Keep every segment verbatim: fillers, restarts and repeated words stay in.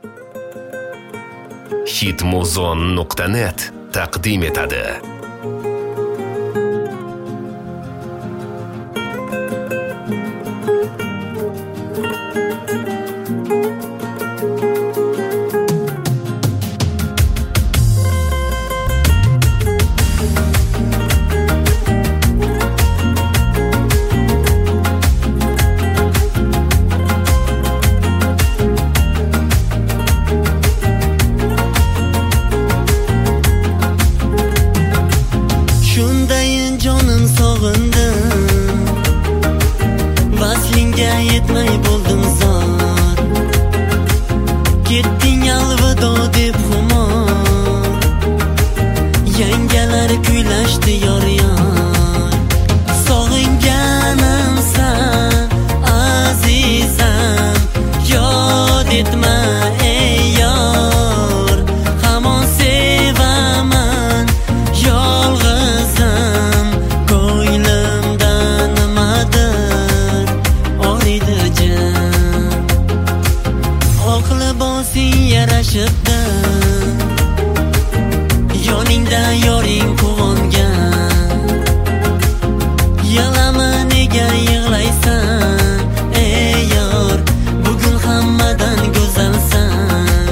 hitmuzon nuqta net taqdim etadi. Vaslingga yetmay bo'ldim zor, ketding alvido deb xumor, yangalar kuylashdi yor yor. Sog'inganimsan azizam, yod etma ey yor, hamon sevaman yolg'izim, ko'nglimda nimadir oriydi jim. Oq libosing yarashibdi, yoningda yoring quvongan. Yig'lama nega yig'laysan ey yor, bugun hammadan go'zalsan.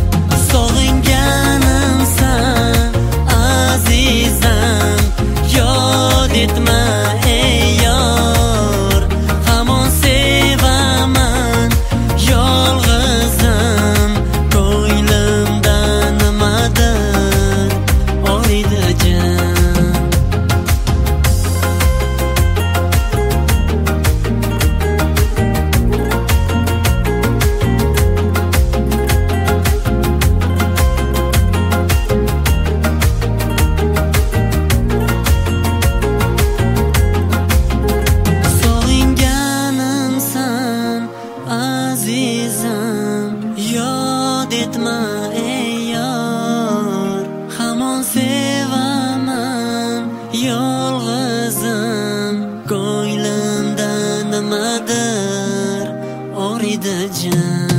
Sog'inganimsan azizam, yod etma ey yor, hamon sevaman yolg'izim, ko'nglimda nimadir oriydi jim. Sog'inganimsan azizam, yod etma ey yor, hamon sevaman yolg'izim, ko'nglimda nimadir oriydi jim.